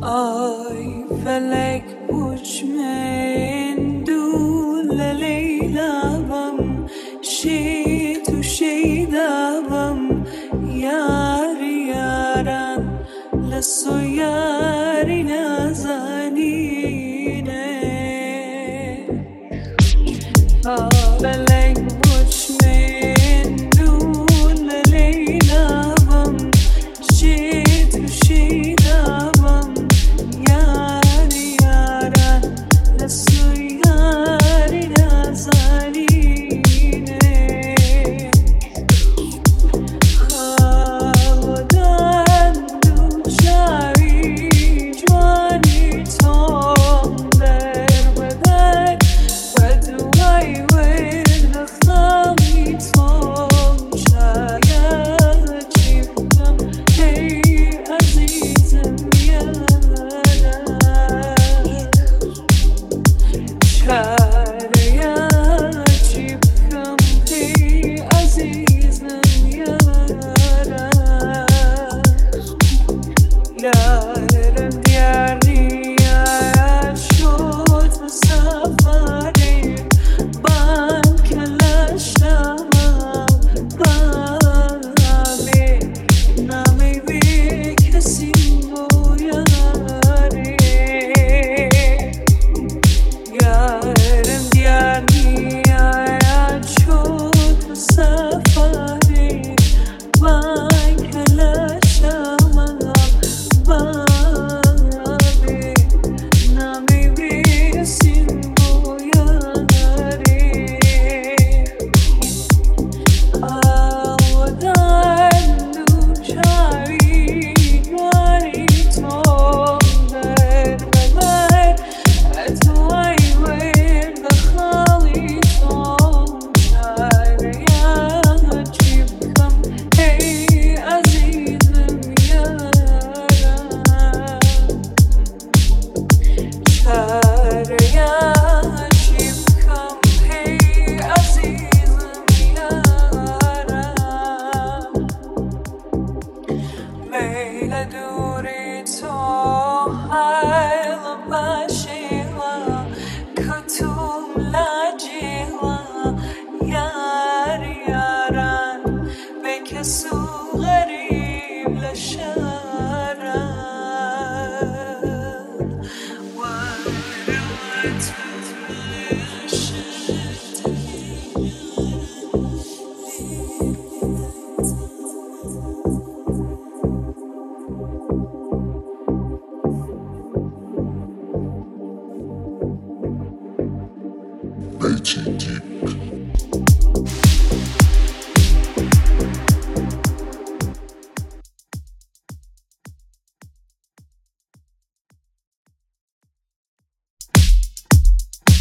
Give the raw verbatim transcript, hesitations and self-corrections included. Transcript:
آی فلک پوچ من دول لیلم شی تو شیدم یاری یاران لسو یاری نازنینه فلک پوچ من دول لیلم شی تو شیدم دوری تو حیل باشیلا کتوم لاجیلا یار یاران به کسو غریب لشاران وارد Nighty deep.